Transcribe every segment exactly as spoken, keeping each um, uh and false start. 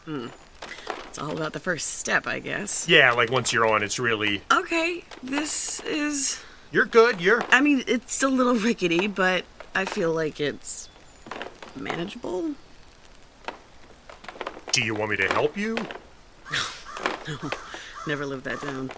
Hmm. It's all about the first step, I guess. Yeah, like once you're on, it's really... Okay, this is... You're good, you're... I mean, it's a little rickety, but I feel like it's manageable. Do you want me to help you? No, never lived that down.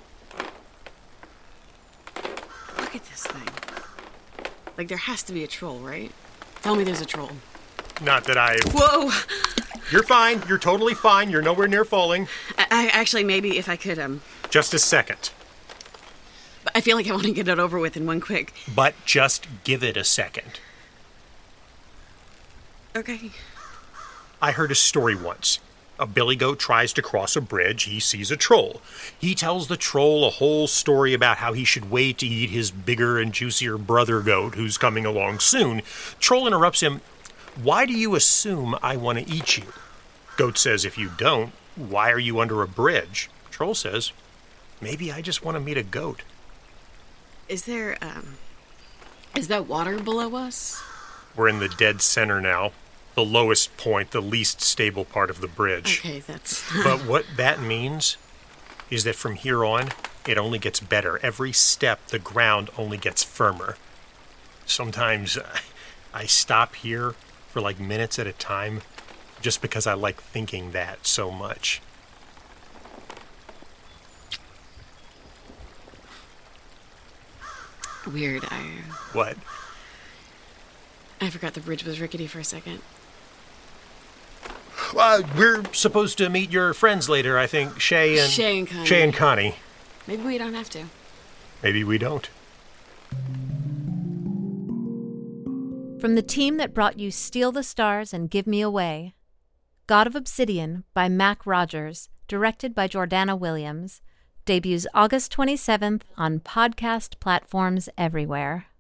Look at this thing. Like, there has to be a troll, right? Tell me there's a troll. Not that I... Whoa! You're fine. You're totally fine. You're nowhere near falling. I, I actually, maybe if I could, um... Just a second. I feel like I want to get it over with in one quick. But just give it a second. Okay. I heard a story once. A billy goat tries to cross a bridge. He sees a troll. He tells the troll a whole story about how he should wait to eat his bigger and juicier brother goat who's coming along soon. Troll interrupts him. Why do you assume I want to eat you? Goat says, if you don't, why are you under a bridge? Troll says, maybe I just want to meet a goat. Is there, um... Is that water below us? We're in the dead center now. The lowest point, the least stable part of the bridge. Okay, that's... But what that means is that from here on, it only gets better. Every step, the ground only gets firmer. Sometimes I stop here for like minutes at a time just because I like thinking that so much. Weird, I... What? I forgot the bridge was rickety for a second. Uh, we're supposed to meet your friends later, I think. Shay and... Shay and Connie. Shay and Connie. Maybe we don't have to. Maybe we don't. From the team that brought you Steal the Stars and Give Me Away, God of Obsidian by Mac Rogers, directed by Jordana Williams, debuts August twenty-seventh on podcast platforms everywhere.